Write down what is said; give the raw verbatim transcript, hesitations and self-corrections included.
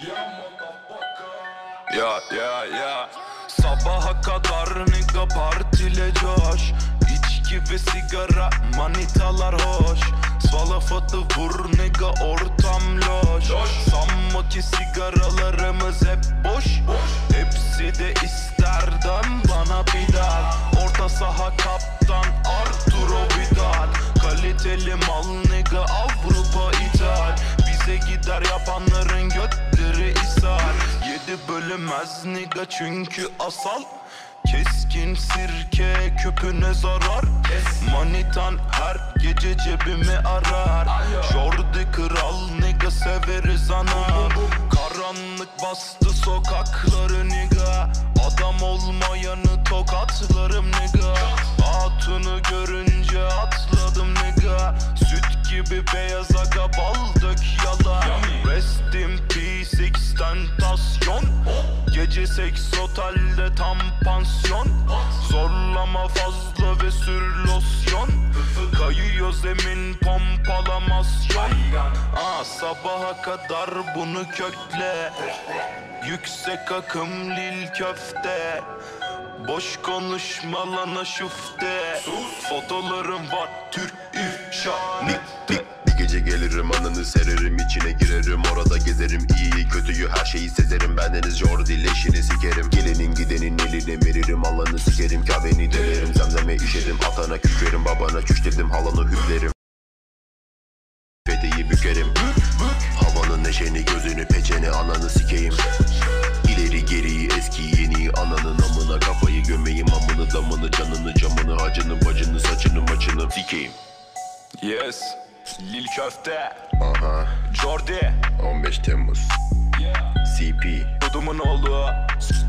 Ya ya ya sabaha kadar nigga partile coş. İçki ve sigara manitalar hoş. Salafatı vur nigga ortam loş. Sanma ki sigaralarımız hep boş. Hepsi de isterden bana bidal. Orta saha kaptan Arturo Vidal. Kaliteli mal nigga Avrupa ithal. Bize gider yapanların götleri ishal. Yedi bölünmez nigga çünkü asal. Keskin sirke küpüne zarar. Manitan her gece cebimi arar. Jordi kral nigga severiz anam. Karanlık bastı sokakları nigga. Adam olmayanı tokatlarım nigga. Hatunu görünce atladım nigga. Süt gibi beyaz aga bal dök yala. Rest in peace extentasyon. Gece seks otelde tam pansiyon. Zorlama fazla ve sür losyon. Kayıyor zemin pompalamasyon. Aa, sabaha kadar bunu kökle. Yüksek akım lil köfte. Boş konuşma lan aşufte. Fotolarım var Türk ifşa. Bir gece gelirim ananı sererim, içine girerim, orada gezerim, iyiyi kötüyü her şeyi sezerim. Bendeniz Jordi leşini sikerim. Gelenin gidenin eline veririm, alanı sikerim, kahveni delerim. Zemzeme işedim, atana kükrerim, babana küşledim, halanı hüplerim. Fedeyi bükerim. Havanın neşeni gözünü peçeni, ananı sikeyim. İleri geriyi eski yeni, ananın amına kafayı gömeyim. Amını damını canını camını acını bacını saçını maçını sikeyim. Yes, Lil Köfte. Aha. Jordi on beş Temmuz. yeah. C P Dudumun oğlu.